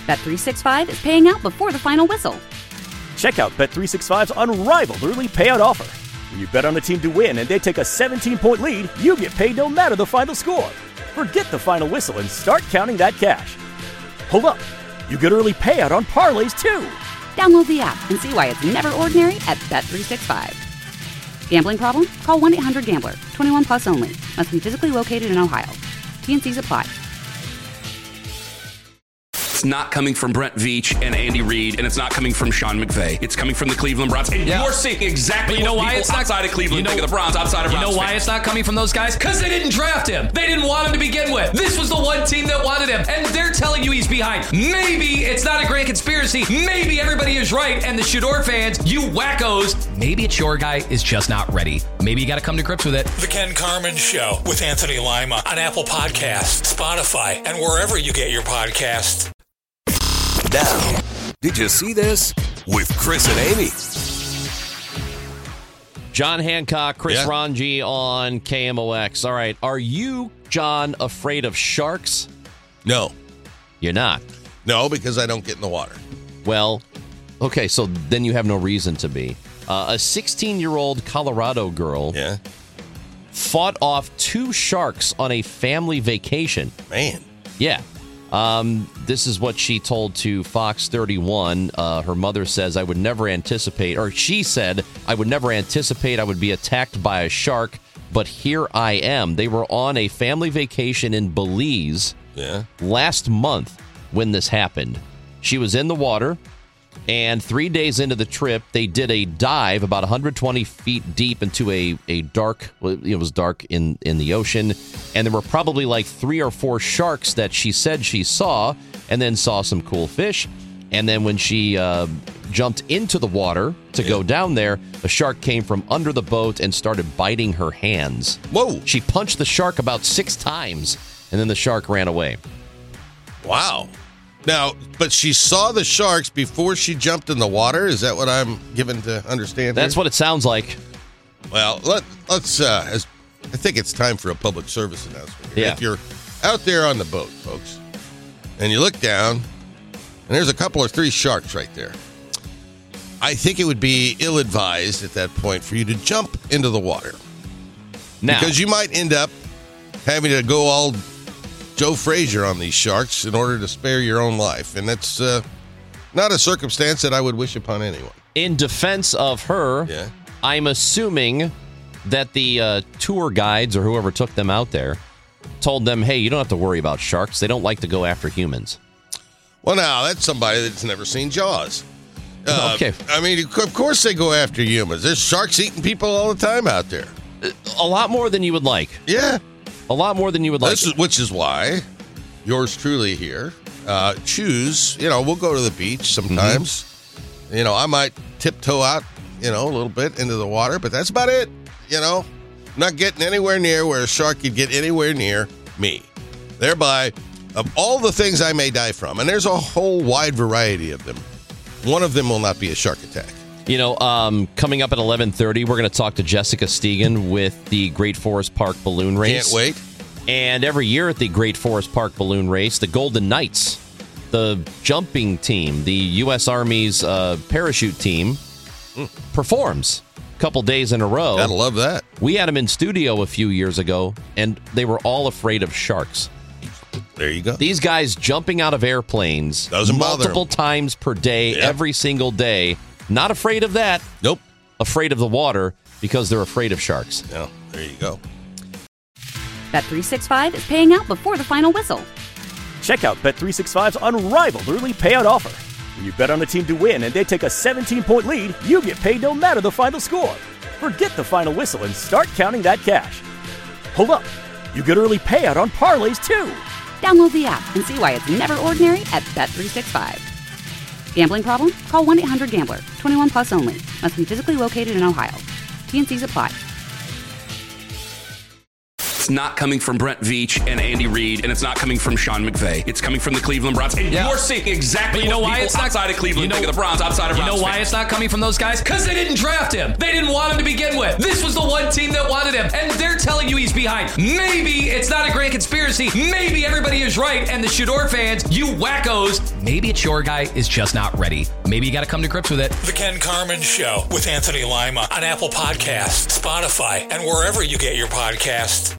Bet365 is paying out before the final whistle. Check out Bet365's unrivaled early payout offer. When you bet on a team to win and they take a 17-point lead, you get paid no matter the final score. Forget the final whistle and start counting that cash. Hold up. You get early payout on parlays, too. Download the app and see why it's never ordinary at Bet365. Gambling problem? Call 1-800-GAMBLER. 21 plus only. Must be physically located in Ohio. T&Cs apply. It's not coming from Brent Veach and Andy Reid, and it's not coming from Sean McVay. It's coming from the Cleveland Browns. And you're seeing exactly what people outside of Cleveland think of the Browns, outside of Browns. You know why it's not coming from those guys? Because they didn't draft him. They didn't want him to begin with. This was the one team that wanted him, and they're telling you he's behind. Maybe it's not a grand conspiracy. Maybe everybody is right, and the Shador fans, you wackos, maybe it's your guy is just not ready. Maybe you got to come to grips with it. The Ken Carman Show with Anthony Lima on Apple Podcasts, Spotify, and wherever you get your podcasts. Now, did you see this? With Chris and Amy. John Hancock, Chris Ranji on KMOX. All right. Are you, John, afraid of sharks? No. You're not? No, because I don't get in the water. Well, okay, so then you have no reason to be. A 16-year-old Colorado girl fought off 2 sharks on a family vacation. Man. Yeah. This is what she told to Fox 31. Her mother says, she said, I would never anticipate I would be attacked by a shark, but here I am. They were on a family vacation in Belize last month when this happened. She was in the water, and 3 days into the trip, they did a dive about 120 feet deep into a dark, it was dark in the ocean, and there were probably like 3 or 4 sharks that she said she saw, and then saw some cool fish. And then when she jumped into the water to go down there, a shark came from under the boat and started biting her hands. Whoa! She punched the shark about 6 times, and then the shark ran away. Wow. Now, but she saw the sharks before she jumped in the water? Is that what I'm given to understand? That's what it sounds like. Well, let's. I think it's time for a public service announcement. Yeah. If you're out there on the boat, folks, and you look down, and there's a couple or 3 sharks right there, I think it would be ill-advised at that point for you to jump into the water. Now, because you might end up having to go all Joe Frazier on these sharks in order to spare your own life. And that's not a circumstance that I would wish upon anyone. In defense of her, I'm assuming that the tour guides or whoever took them out there told them, hey, you don't have to worry about sharks. They don't like to go after humans. Well, now, that's somebody that's never seen Jaws. Okay. I mean, of course they go after humans. There's sharks eating people all the time out there. A lot more than you would like. Yeah. A lot more than you would like. Which is why yours truly here choose, we'll go to the beach sometimes. Mm-hmm. I might tiptoe out, a little bit into the water, but that's about it. I'm not getting anywhere near where a shark could get anywhere near me. Thereby, of all the things I may die from, and there's a whole wide variety of them, one of them will not be a shark attack. Coming up at 11:30, we're going to talk to Jessica Stegan with the Great Forest Park Balloon Race. Can't wait. And every year at the Great Forest Park Balloon Race, the Golden Knights, the jumping team, the U.S. Army's parachute team, performs a couple days in a row. Gotta love that. We had them in studio a few years ago, and they were all afraid of sharks. There you go. These guys jumping out of airplanes multiple times per day, every single day. Not afraid of that. Nope. Afraid of the water because they're afraid of sharks. Yeah, there you go. Bet365 is paying out before the final whistle. Check out Bet365's unrivaled early payout offer. When you bet on a team to win and they take a 17-point lead, you get paid no matter the final score. Forget the final whistle and start counting that cash. Hold up. You get early payout on parlays, too. Download the app and see why it's never ordinary at Bet365. Gambling problem? Call 1-800-GAMBLER. 21 plus only. Must be physically located in Ohio. T&Cs apply. it's not coming from Brent Veach and Andy Reid, and it's not coming from Sean McVay. It's coming from the Cleveland Browns. And you're seeing exactly you know what why people it's not outside of Cleveland think of the Browns, outside of Browns. You know why fans. it's not coming from those guys? Because they didn't draft him. They didn't want him to begin with. This was the one team that wanted him, and they're telling you he's behind. Maybe it's not a grand conspiracy. Maybe everybody is right, and the Shador fans, you wackos, maybe it's your guy is just not ready. Maybe you got to come to grips with it. The Ken Carman Show with Anthony Lima on Apple Podcasts, Spotify, and wherever you get your podcasts.